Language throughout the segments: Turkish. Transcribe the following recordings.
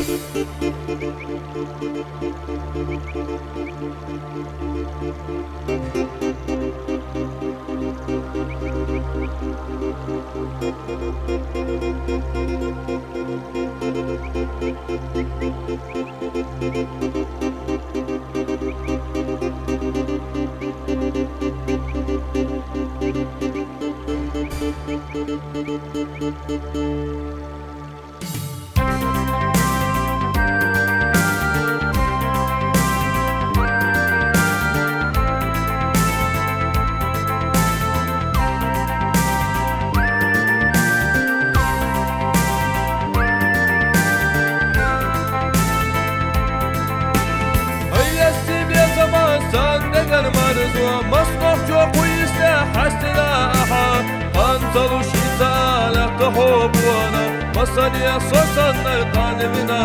مصنف جو ويسلا حسلاها انزلوا شتاء تحب وانا مصني صوصنا قلبنا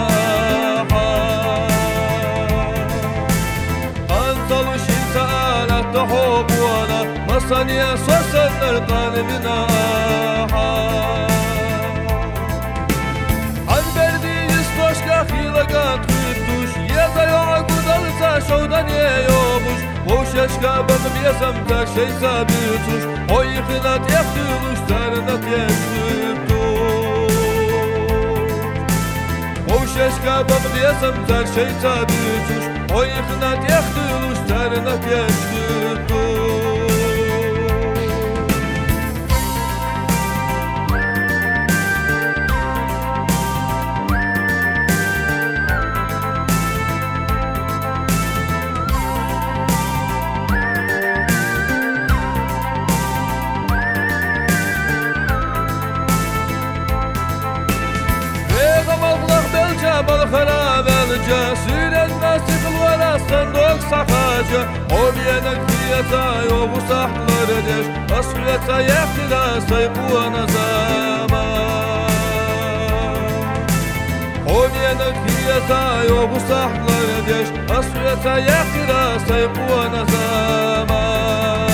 انزلوا شتاء تحب وانا مصني صوصنا قلبنا البردي يسبشك خيلك تدوش يزايا قدرت شوdan يومش Boşaşka bakım yasam tak şey sabituş O yıkılat yaktığılış tarınat yaşlıktuş Boşaşka bakım yasam tak şey sabituş O yıkılat yaktığılış tarınat yaşlıktuş Balkharavelce sürenme sıkıl var aslan sakacı O biyenek fiyata yo bu sahları deş Asfiyata yaktila saybu ana zaman O biyenek fiyata yo bu sahları deş Asfiyata yaktila saybu ana zaman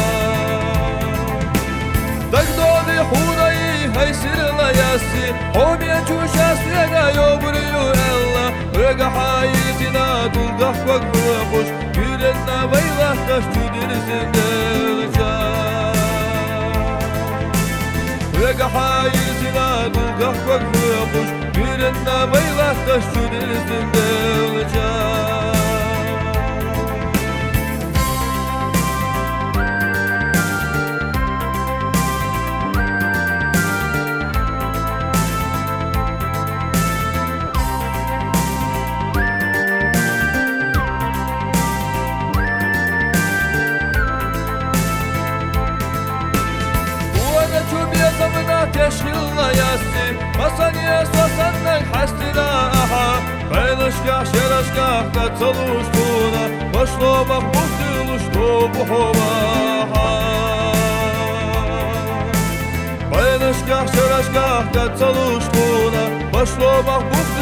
Dagdodi hurayı haysirla yassi O biyen çuşasına yo buruyu Rega hayatına dulgah bakmış Yürenle baylah taş tüdürsünde Rega hayatına dulgah bakmış Yürenle baylah taş tüdürsünde Teşhilla yassi Masaniye sosannak hastilaha Paylaşkah şeraşkah katsaluştuna Başlamak mutluluştu bu hovaha Paylaşkah şeraşkah katsaluştuna Başlamak mutluluştu